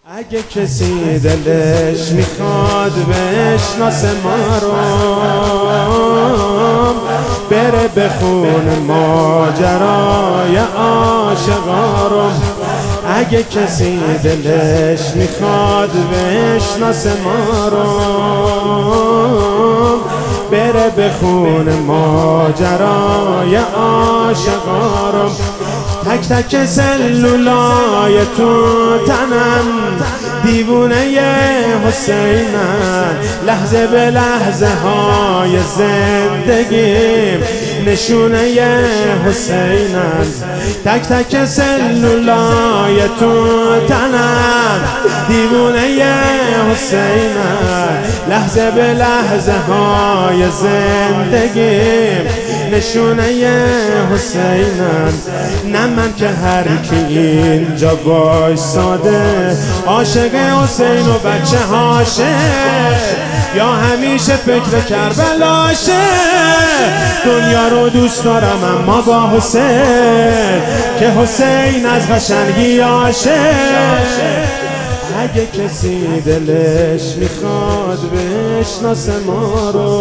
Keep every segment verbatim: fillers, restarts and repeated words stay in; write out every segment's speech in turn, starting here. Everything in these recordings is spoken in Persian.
اگه کسی دلش میخواد بشناسه ما رو، بره بخونه ماجرای عاشقا رو. اگه کسی دلش میخواد بشناسه ما رو، بره بخونه ماجرای عاشقا رو. تک تک سلولای تو تنم دیوونه حسینم، لحظه به لحظه های زندگیم نشونه حسینم. تک تک سلولای تو تنم دیوونه حسینم، لحظه به لحظه های زندگیم نشونه حسینم. نه من که هر کی اینجا وایساده عاشق حسین و بچه هاشه، یا همیشه فکر کربلاشه. دنیا رو دوست دارم اما با حسین، که حسین از قشنگیاشه. اگه کسی دلش میخواد بشناسه ما رو،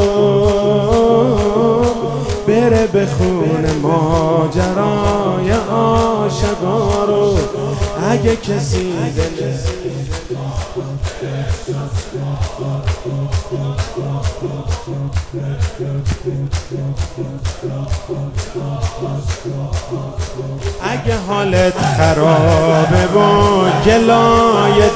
بره بخونه ماجرای عاشقا رو. اگه کسی دلش اگه حالت خرابه و گلایه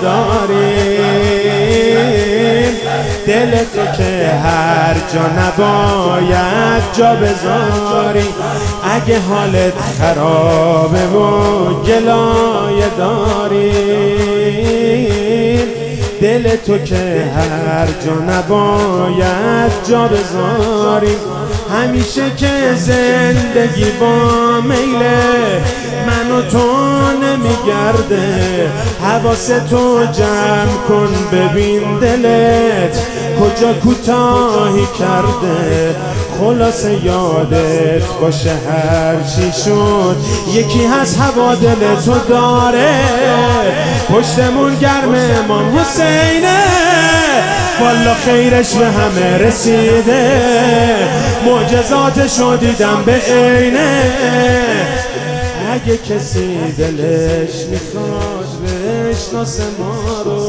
داریم، دلتو که هر جا نباید جا بذاری. اگه حالت خرابه و گلایه داریم، دلتو که هر جا نباید جا بذاری. همیشه که زندگی با میله من و تو نمیگرده، حواستو جمع کن ببین دلت کجا کوتاهی کرده. خلاصه یادت باشه هر چی شد یکی هست هوا دلتو داره. پشتمون گرم امام حسینه، والا خیرش به همه رسیده. معجزاتشو دیدم به عینه. اگه کسی دلش میخواد بشناسه ما رو،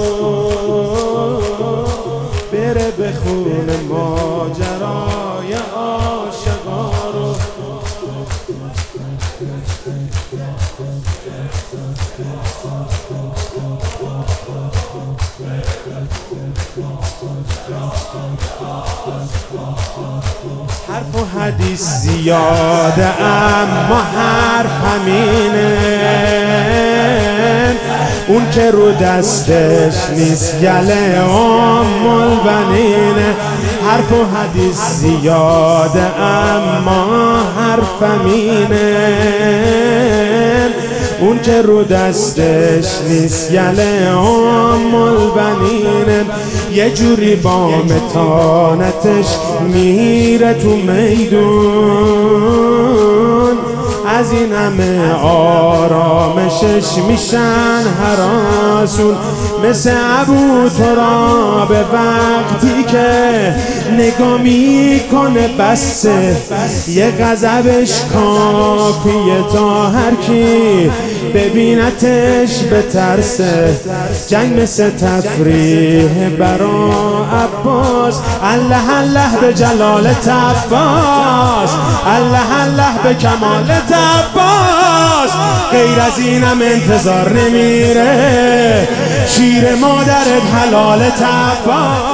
بره بخونه ماجرای عاشقا رو. حرف و حدیث زیاده اما حرف همینه، اون که رو دستش نیست گله ام البنینه. حرف و حدیث زیاده اما حرف همینه، اون که رو دستش نیست گله ام البنینه. یه جوری با متانتش میره تو میدون، از این همه آرامشش میشن هراسون. مثل ابو تراب وقتی که نگاه میکنه بسه، یه غضبش کافیه تا هر کی ببینتش بترسه. جنگ مثل تفریح برا عباس، الله الله به جلالت عباس، الله الله به کمالت عباس. غیر از اینم انتظار نمیره، شیر مادرت حلالت عباس.